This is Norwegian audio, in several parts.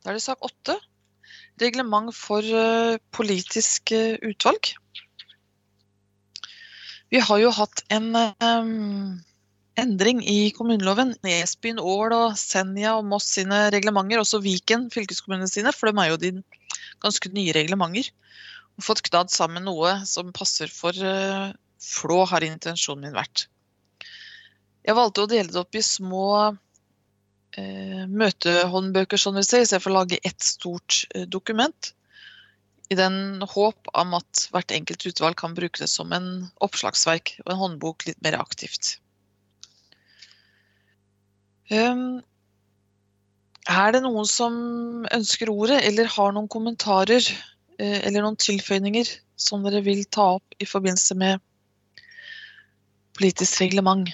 Da er det sak 8. Reglement for politisk utvalg. Vi har jo hatt en endring i kommuneloven. Nesbyen, Ål og Senja og Moss sine reglementer, også Viken fylkeskommune sine, for de er jo de ganske nye reglementer. Og fått knadd sammen noe som passer for Flå, har intensjonen min vært. Jeg valgte å dele det opp i små møtehåndbøker, sånn vi ser, i stedet for å lage ett stort dokument, i den håp om at hvert enkelt utvalg kan bruke det som en oppslagsverk og en håndbok litt mer aktivt. Er det noen som ønsker ordet, eller har noen kommentarer, eller noen tilføyninger som dere vil ta opp i forbindelse med politisk reglement?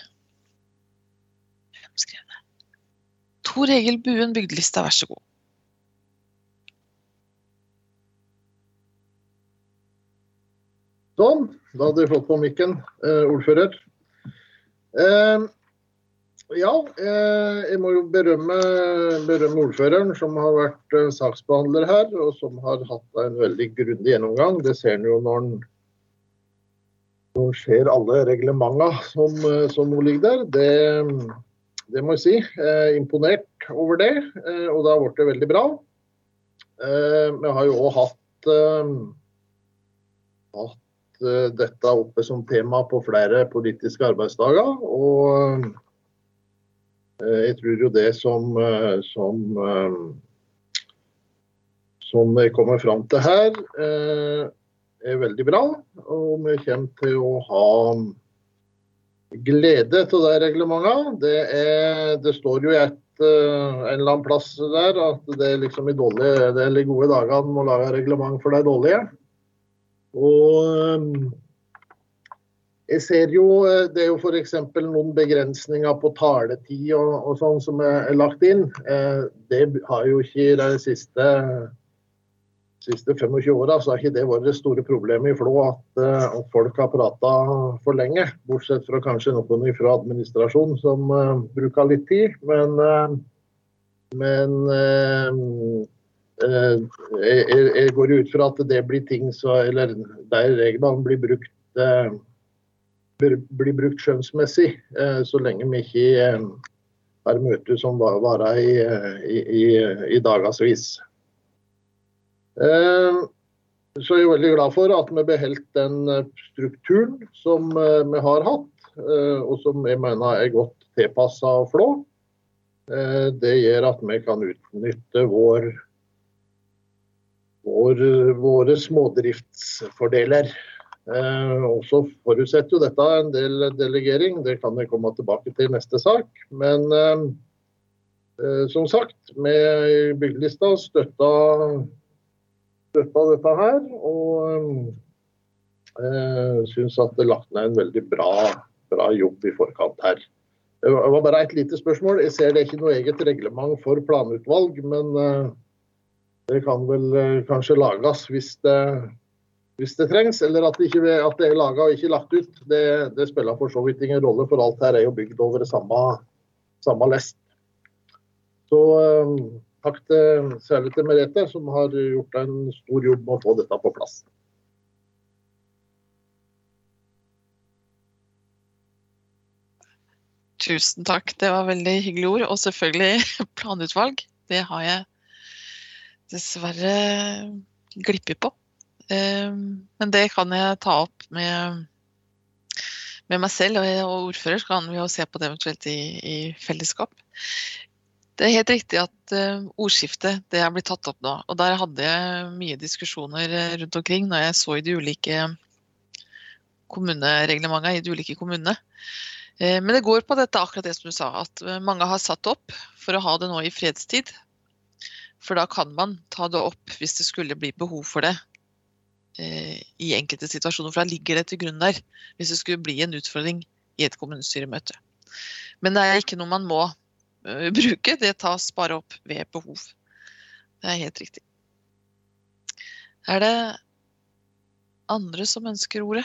Tor Egil Buen, Bygdelista, vær så god. Sånn, da hadde vi fått på mikken, ordfører. Jeg må jo berømme ordføreren som har vært saksbehandler her, og som har hatt en veldig grundig gjennomgang. Det ser ni jo når ser alle reglementene som nå ligger der. Det må jeg si, imponert over det, og det har vært det veldig bra. Vi har jo også hatt dette oppe som tema på flere politiske arbeidsdager, og jeg tror jo det som jeg kommer frem til her, er veldig bra, og vi kommer til å ha glede til det reglementet. Det står jo en eller annen plass der at det er liksom i gode dager må lage reglement for de dårlige. Og jeg ser jo, det er jo for eksempel noen begrensninger på taletid og sånn som er lagt inn. Det har jo ikke de siste 25 årene, så har ikke det vært det store problemet i Flå at folk har pratet for lenge, bortsett fra kanskje noen fra administrasjonen som bruker litt tid, men jeg går ut fra at det blir ting, eller der reglene blir brukt skjønnsmessig, så lenge vi ikke har møte som varer i dagasvis. Så jeg er veldig glad for at vi beholdt den strukturen som vi har hatt, og som jeg mener er godt tilpasset Flå. Det gjør at vi kan utnytte våre smådriftsfordeler. Og så forutsetter jo dette en del delegering, det kan jeg komme tilbake til i neste sak, men som sagt, med Bygdelista støtta dette her, og synes at det lagt ned en veldig bra jobb i forkant her. Det var bare et lite spørsmål. Jeg ser det ikke noe eget reglement for planutvalg, men det kan vel kanskje lages hvis det trengs, eller at det er laget og ikke lagt ut. Det spiller for så vidt ingen rolle, for alt her er jo bygd over samme lest. Så takk særlig til Merete, som har gjort en stor jobb med å få dette på plass. Tusen takk, det var veldig hyggelige ord, og selvfølgelig planutvalg. Det har jeg dessverre glippet på. Men det kan jeg ta opp med meg selv og ordfører, så kan vi jo se på det eventuelt i fellesskap. Det er helt riktig at ordskiftet, det har blitt tatt opp nå, og der hadde jeg mye diskusjoner rundt omkring når jeg så i de ulike kommunereglementene i de ulike kommunene. Men det går på dette akkurat det som du sa, at mange har satt opp for å ha det nå i fredstid, for da kan man ta det opp hvis det skulle bli behov for det i enkelte situasjoner, for da ligger det til grunn der, hvis det skulle bli en utfordring i et kommunestyremøte. Men det er ikke noe man må bruke, det tas bare opp ved behov. Det er helt riktig. Er det andre som ønsker ordet?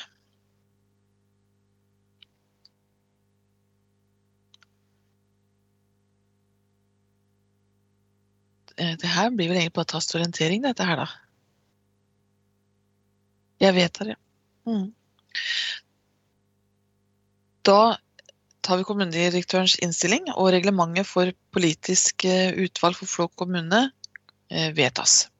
Det her blir vel egentlig bare tastorientering, dette her da. Jeg vet det, ja. Da tar vi kommunedirektørens innstilling, og reglementet for politisk utvalg for Flå kommune vedtas.